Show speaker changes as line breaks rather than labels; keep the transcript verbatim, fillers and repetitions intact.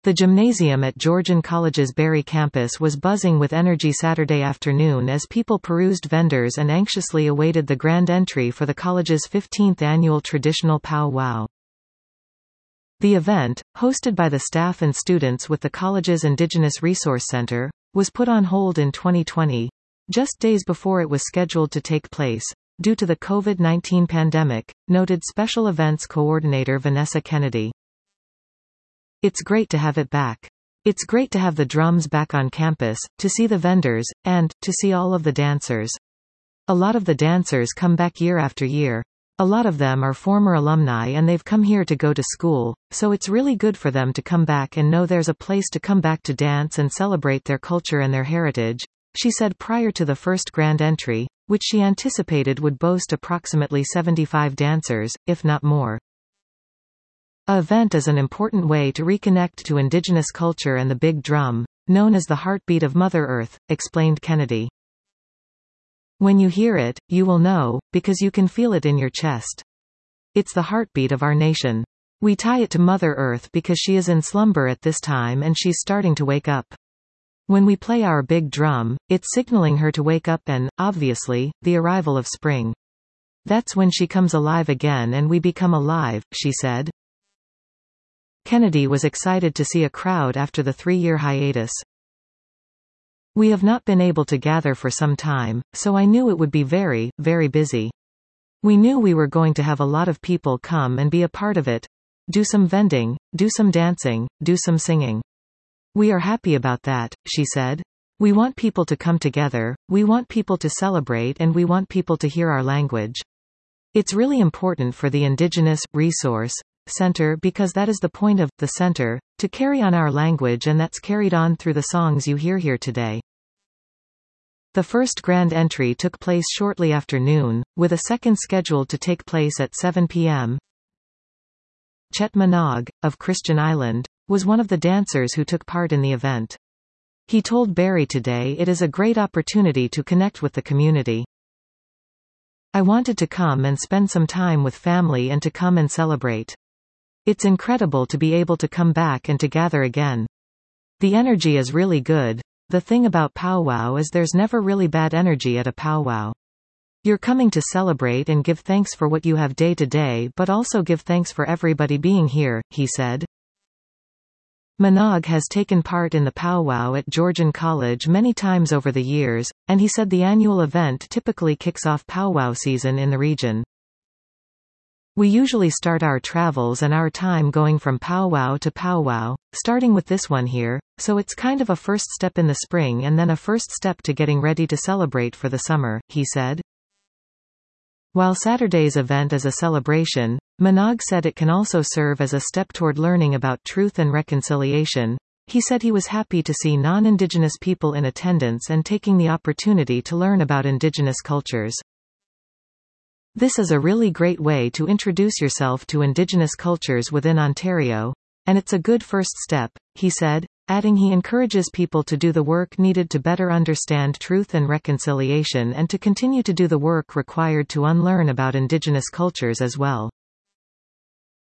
The gymnasium at Georgian College's Barrie campus was buzzing with energy Saturday afternoon as people perused vendors and anxiously awaited the grand entry for the college's fifteenth annual traditional Pow Wow. The event, hosted by the staff and students with the college's Indigenous Resource Center, was put on hold in twenty twenty, just days before it was scheduled to take place, due to the COVID nineteen pandemic, noted Special Events Coordinator Vanessa Kennedy. It's great to have it back. It's great to have the drums back on campus, to see the vendors, and to see all of the dancers. A lot of the dancers come back year after year. A lot of them are former alumni and they've come here to go to school, so it's really good for them to come back and know there's a place to come back to dance and celebrate their culture and their heritage, she said prior to the first grand entry, which she anticipated would boast approximately seventy-five dancers, if not more. A event is an important way to reconnect to Indigenous culture and the big drum, known as the heartbeat of Mother Earth, explained Kennedy. When you hear it, you will know, because you can feel it in your chest. It's the heartbeat of our nation. We tie it to Mother Earth because she is in slumber at this time and she's starting to wake up. When we play our big drum, it's signaling her to wake up and, obviously, the arrival of spring. That's when she comes alive again and we become alive, she said. Kennedy was excited to see a crowd after the three-year hiatus. We have not been able to gather for some time, so I knew it would be very, very busy. We knew we were going to have a lot of people come and be a part of it. Do some vending, do some dancing, do some singing. We are happy about that, she said. We want people to come together, we want people to celebrate and we want people to hear our language. It's really important for the Indigenous Resource Center because that is the point of the center, to carry on our language, and that's carried on through the songs you hear here today. The first grand entry took place shortly after noon, with a second scheduled to take place at seven p m Chet Minogue, of Christian Island, was one of the dancers who took part in the event. He told Barrie Today it is a great opportunity to connect with the community. I wanted to come and spend some time with family and to come and celebrate. It's incredible to be able to come back and to gather again. The energy is really good. The thing about powwow is there's never really bad energy at a powwow. You're coming to celebrate and give thanks for what you have day to day, but also give thanks for everybody being here, he said. Minogue has taken part in the powwow at Georgian College many times over the years, and he said the annual event typically kicks off powwow season in the region. We usually start our travels and our time going from powwow to powwow, starting with this one here, so it's kind of a first step in the spring and then a first step to getting ready to celebrate for the summer, he said. While Saturday's event is a celebration, Minogue said it can also serve as a step toward learning about truth and reconciliation. He said he was happy to see non-Indigenous people in attendance and taking the opportunity to learn about Indigenous cultures. This is a really great way to introduce yourself to Indigenous cultures within Ontario, and it's a good first step, he said, adding he encourages people to do the work needed to better understand truth and reconciliation and to continue to do the work required to unlearn about Indigenous cultures as well.